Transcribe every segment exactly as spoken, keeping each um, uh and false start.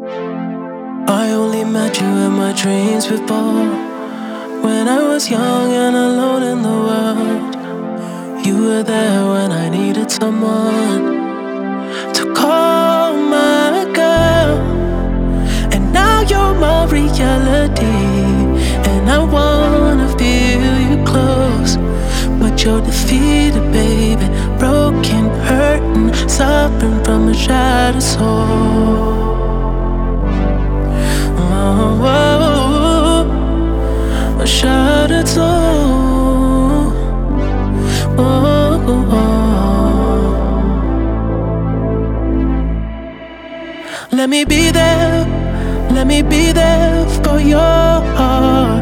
I only met you in my dreams before, when I was young and alone in the world. You were there when I needed someone to call my girl. And now you're my reality, and I wanna feel you close. But you're defeated, baby, broken, hurting, suffering from a shattered soul. Oh, oh, oh, a shattered soul. Oh, oh, oh. Let me be there, let me be there for your heart.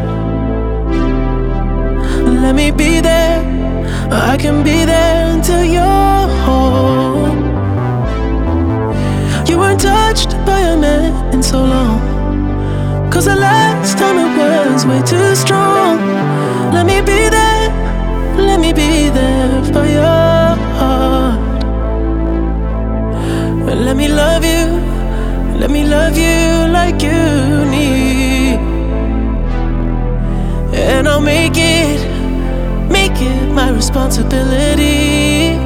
Let me be there, I can be there until you're home. You weren't touched by a man in so long, 'cause the last time it was way too strong. Let me be there, let me be there for your heart. Let me love you, let me love you like you need. And I'll make it, make it my responsibility.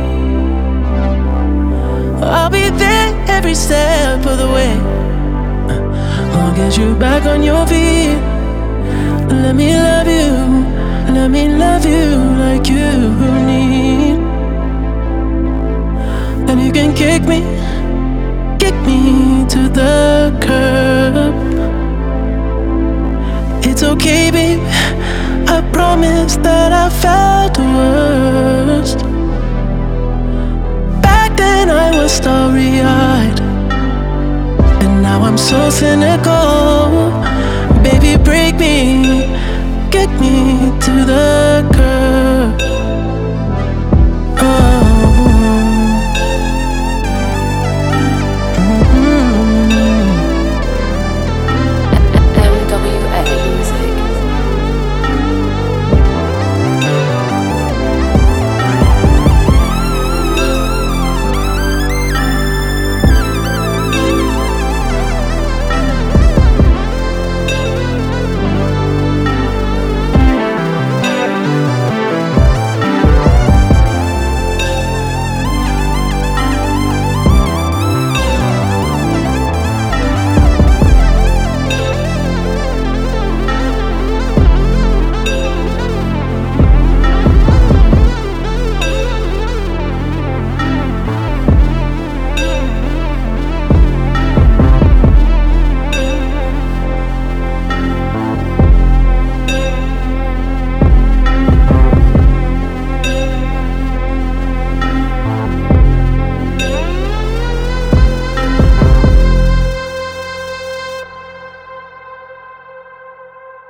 I'll be there every step of the way. I'll get you back on your feet. Let me love you, let me love you like you need. And you can kick me, kick me to the curb. It's okay, babe, I promise that I felt the worst. Back then I was starry-eyed, and now I'm so cynical. Baby, break me, get me to the curb.